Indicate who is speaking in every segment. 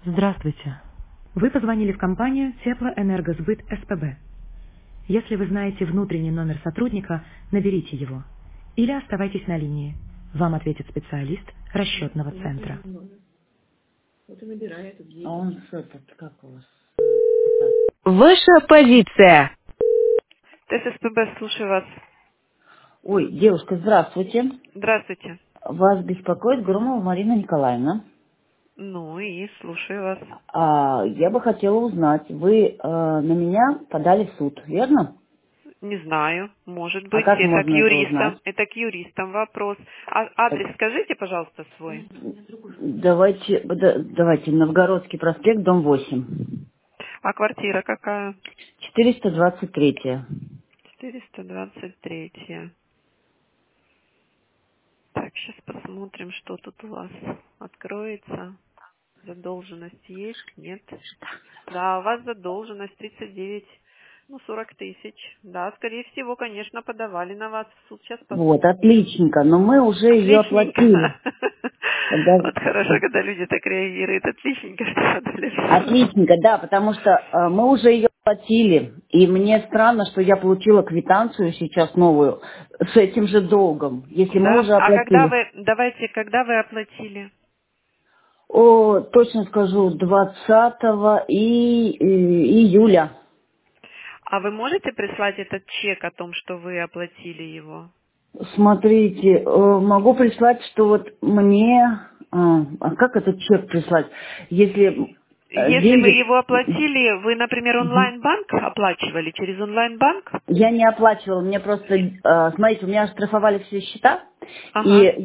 Speaker 1: Здравствуйте. Вы позвонили в компанию Теплоэнергосбыт СПБ. Если вы знаете внутренний номер сотрудника, наберите его. Или оставайтесь на линии. Вам ответит специалист расчетного центра.
Speaker 2: Вот и набирает, где. А он с этот, как у вас?
Speaker 3: Ваша позиция.
Speaker 4: ТССПБ, слушаю вас.
Speaker 2: Ой, девушка, здравствуйте.
Speaker 4: Здравствуйте.
Speaker 2: Вас беспокоит Громова Марина Николаевна.
Speaker 4: Ну и слушаю вас.
Speaker 2: Я бы хотела узнать, вы на меня подали в суд, верно?
Speaker 4: Не знаю, может
Speaker 2: А
Speaker 4: быть,
Speaker 2: как
Speaker 4: это к
Speaker 2: можно это узнать?
Speaker 4: юристам. Это к юристам вопрос. А адрес скажите, пожалуйста, свой.
Speaker 2: Давайте, Новгородский проспект, дом 8.
Speaker 4: А квартира какая?
Speaker 2: 423.
Speaker 4: 423. Так, сейчас посмотрим, что тут у вас откроется. Задолженность есть? Нет. Да, у вас задолженность 39, 40 тысяч. Да, скорее всего, конечно, подавали на вас в суд. Сейчас
Speaker 2: Вот,
Speaker 4: посмотрим.
Speaker 2: отличненько, но мы уже ее оплатили.
Speaker 4: Отличненько. Вот хорошо,
Speaker 2: Да.
Speaker 4: когда люди так реагируют. Отличненько, что подали в суд.
Speaker 2: Отличненько, да, потому что мы уже ее платили, и мне странно, что я получила квитанцию сейчас новую с этим же долгом, если мы
Speaker 4: Да?
Speaker 2: уже
Speaker 4: А когда
Speaker 2: оплатили.
Speaker 4: вы, давайте, когда вы оплатили?
Speaker 2: Точно скажу, 20 июля.
Speaker 4: А вы можете прислать этот чек о том, что вы оплатили его?
Speaker 2: Смотрите, могу прислать, что вот мне... как этот чек прислать? Если
Speaker 4: Если вы
Speaker 2: деньги...
Speaker 4: его оплатили, вы, например,
Speaker 2: Мгм.
Speaker 4: онлайн-банк оплачивали через онлайн-банк?
Speaker 2: Я не оплачивала, мне просто, смотрите, у меня штрафовали все счета, и
Speaker 4: Ага.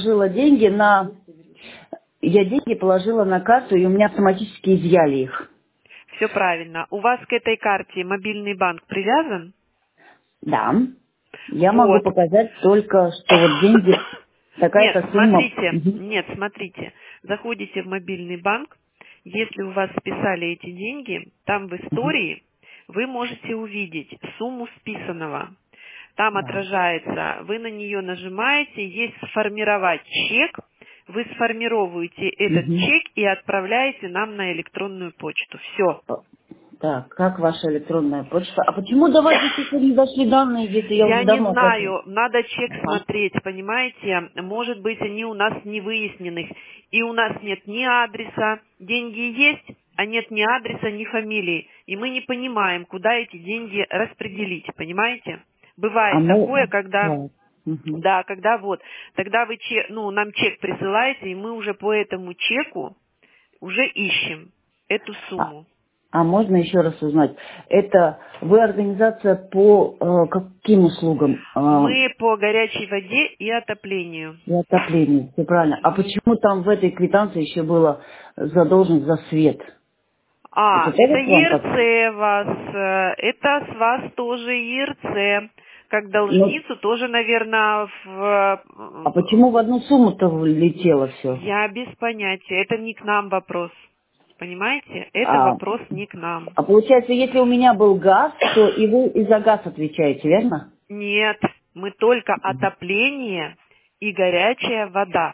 Speaker 2: я деньги положила на карту, и у меня автоматически изъяли их.
Speaker 4: Все правильно. У вас к этой карте мобильный банк привязан?
Speaker 2: Да, я могу
Speaker 4: Вот.
Speaker 2: показать только, что вот деньги,
Speaker 4: Нет,
Speaker 2: такая-то сумма.
Speaker 4: смотрите,
Speaker 2: Мгм.
Speaker 4: нет, смотрите. Заходите в мобильный банк. Если у вас списали эти деньги, там в
Speaker 2: Мгм.
Speaker 4: истории вы можете увидеть сумму списанного. Там
Speaker 2: Да.
Speaker 4: отражается, вы на нее нажимаете, есть сформировать чек, вы сформировываете этот
Speaker 2: Мгм.
Speaker 4: чек и отправляете нам на электронную почту. Все.
Speaker 2: Так, как ваша электронная почта? А почему до вас до сих пор не дошли данные, если я
Speaker 4: Я
Speaker 2: уже
Speaker 4: не
Speaker 2: давно оплатила?
Speaker 4: знаю, надо чек
Speaker 2: Ага.
Speaker 4: смотреть, понимаете? Может быть, они у нас не выяснены. И у нас нет ни адреса, деньги есть, а нет ни адреса, ни фамилии. И мы не понимаем, куда эти деньги распределить, понимаете?
Speaker 2: А
Speaker 4: Бывает
Speaker 2: мы...
Speaker 4: такое, когда,
Speaker 2: Так. Мгм.
Speaker 4: да, когда вот, тогда вы нам чек присылаете, и мы уже по этому чеку уже ищем эту
Speaker 2: А,
Speaker 4: сумму.
Speaker 2: а можно еще раз узнать? Это вы организация по каким услугам?
Speaker 4: Мы по горячей воде и отоплению.
Speaker 2: И отоплению, все правильно. А
Speaker 4: Мгм.
Speaker 2: почему там в этой квитанции еще было задолжен за свет? Это
Speaker 4: Это
Speaker 2: тоже к вам так?
Speaker 4: ЕРЦ вас, это с вас тоже ЕРЦ, как
Speaker 2: Ну,
Speaker 4: должницу тоже, наверное,
Speaker 2: а почему в одну сумму-то влетело все?
Speaker 4: я без понятия, это не к нам вопрос, понимаете? Это
Speaker 2: А,
Speaker 4: вопрос не к нам.
Speaker 2: а получается, если у меня был газ, то и вы и за газ отвечаете, верно?
Speaker 4: Нет, мы только отопление и горячая вода.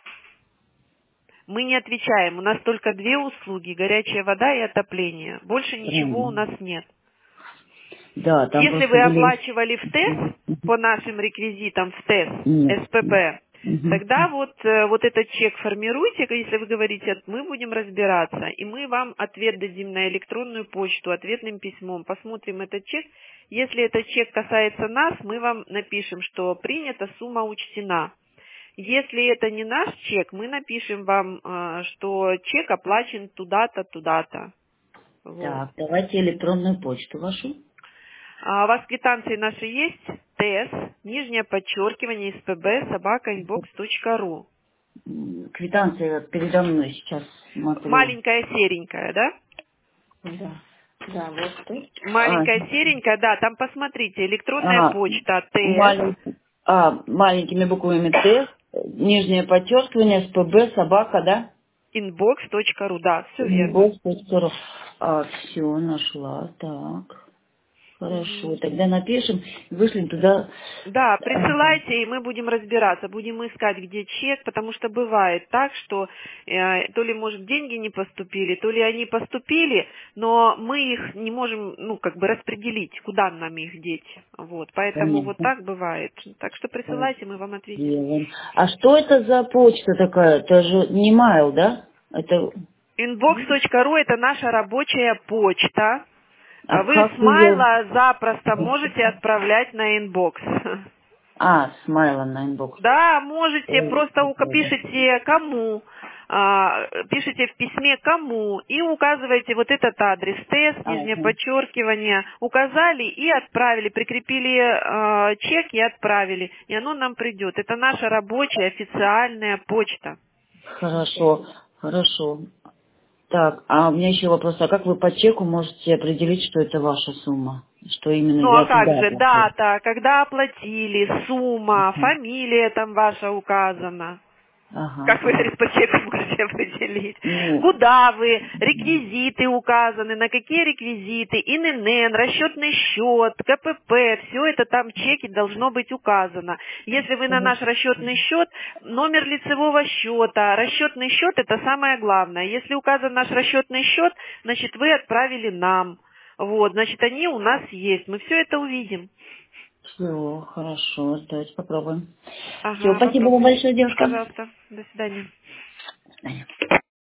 Speaker 4: Мы не отвечаем, у нас только две услуги, горячая вода и отопление. Больше ничего у
Speaker 2: Правильно.
Speaker 4: нас нет.
Speaker 2: Да, там
Speaker 4: Если
Speaker 2: просто
Speaker 4: вы
Speaker 2: были...
Speaker 4: оплачивали в ТЭС, по нашим реквизитам в
Speaker 2: Нет.
Speaker 4: ТЭС, СПБ,
Speaker 2: Мгм.
Speaker 4: тогда вот этот чек формируйте, если вы говорите, мы будем разбираться, и мы вам ответ дадим на электронную почту, ответным письмом, посмотрим этот чек. Если этот чек касается нас, мы вам напишем, что принята, сумма учтена. Если это не наш чек, мы напишем вам, что чек оплачен туда-то, туда-то. Вот.
Speaker 2: Так, давайте электронную почту вашу.
Speaker 4: А у вас квитанции наши есть? ТС, нижнее подчеркивание, СПБ, собака, inbox.ru.
Speaker 2: Квитанция передо мной сейчас смотрю.
Speaker 4: Маленькая серенькая, да?
Speaker 2: Да, да, вот тут.
Speaker 4: Маленькая серенькая, да, там посмотрите, электронная
Speaker 2: А,
Speaker 4: почта ТС,
Speaker 2: маленький, маленькими буквами Т, нижнее подчеркивание, СПБ, собака, да?
Speaker 4: inbox.ru, да, все верно.
Speaker 2: Инбокс.ру. Все, нашла, так. Хорошо, тогда напишем, вышлем туда.
Speaker 4: Да, присылайте, и мы будем разбираться, будем искать, где чек, потому что бывает так, что то ли, может, деньги не поступили, то ли они поступили, но мы их не можем, распределить, куда нам их деть. Вот, поэтому вот
Speaker 2: Понятно.
Speaker 4: так бывает. Так что присылайте, мы вам ответим.
Speaker 2: Делаем. А что это за почта такая? Это же не mail, да? Это...
Speaker 4: Inbox.ru – это наша рабочая почта.
Speaker 2: А
Speaker 4: Вы
Speaker 2: как ее...
Speaker 4: смайла запросто можете отправлять на инбокс.
Speaker 2: Смайла на инбокс.
Speaker 4: Да, можете, просто пишите кому, пишите в письме кому и указываете вот этот адрес, тест, нижнее подчеркивание, указали и отправили, прикрепили чек и отправили, и оно нам придет. Это наша рабочая официальная почта.
Speaker 2: Хорошо, хорошо. Так, а у меня еще вопрос. А как вы по чеку можете определить, что это ваша сумма? Что именно
Speaker 4: Ну а
Speaker 2: я
Speaker 4: как
Speaker 2: туда
Speaker 4: же,
Speaker 2: оплатила?
Speaker 4: дата, когда оплатили, сумма, фамилия там ваша указана. Как вы по чеку можете определить?
Speaker 2: Ну,
Speaker 4: Куда вы? Реквизиты указаны, на какие реквизиты? ИНН, расчетный счет, КПП, все это там в чеке должно быть указано. Если вы на наш расчетный счет, номер лицевого счета, расчетный счет это самое главное. Если указан наш расчетный счет, значит вы отправили нам. Вот, значит они у нас есть. Мы все это увидим.
Speaker 2: все, хорошо, давайте попробуем. Все,
Speaker 4: Ага,
Speaker 2: спасибо вам
Speaker 4: попробуйте.
Speaker 2: большое, девушка.
Speaker 4: Пожалуйста. До свидания.
Speaker 2: До свидания.